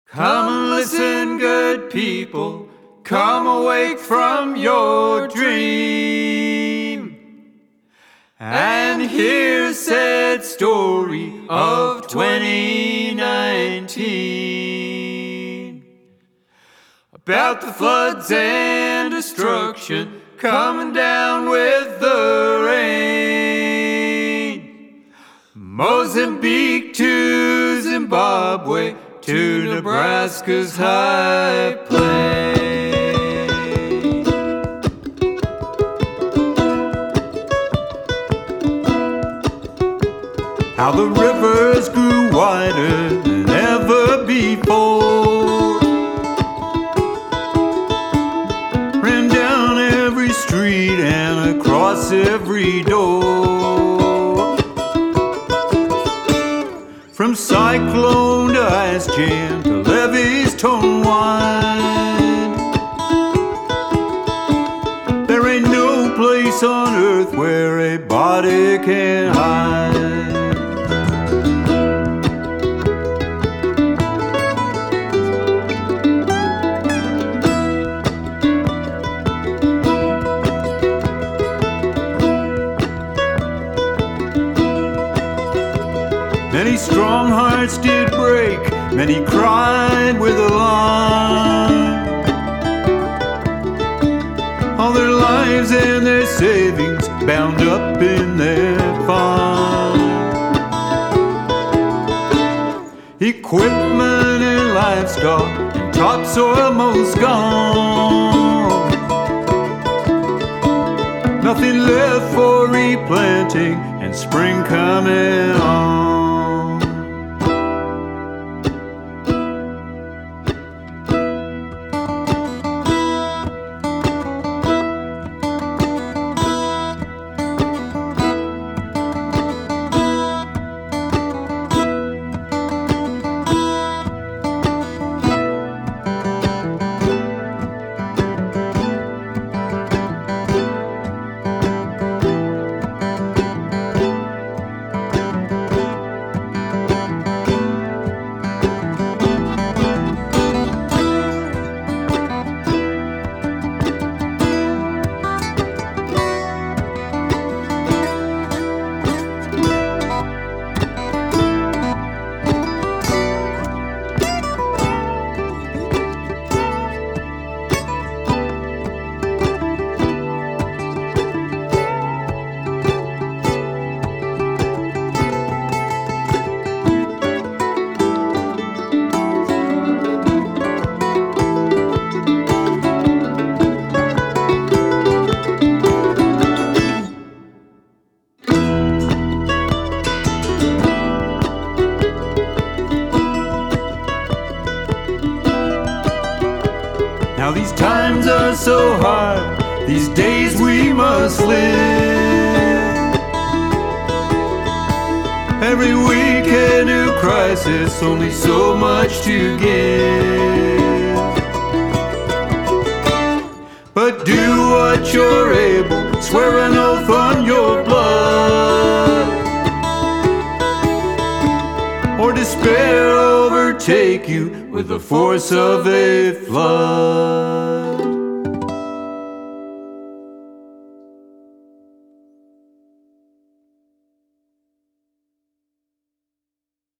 Come and listen, good people, come awake from your dream and hear a sad story of 2019 about the floods and destruction coming down with the rain. Mozambique to Zimbabwe to Nebraska's high plains. How the rivers grew wider than ever before, ran down every street and across every door. From cyclone to ice jam to levees torn wide, there ain't no place on earth where a body can hide. Many strong hearts did break, many cried with alarm. All their lives and their savings bound up in their farm. Equipment and livestock and topsoil most gone. Nothing left for replanting and spring coming on. Now these times are so hard, these days we must live. Every week a new crisis, only so much to give. But do what you're able, swear an oath on your blood, or despair overtake you with the force of a flood.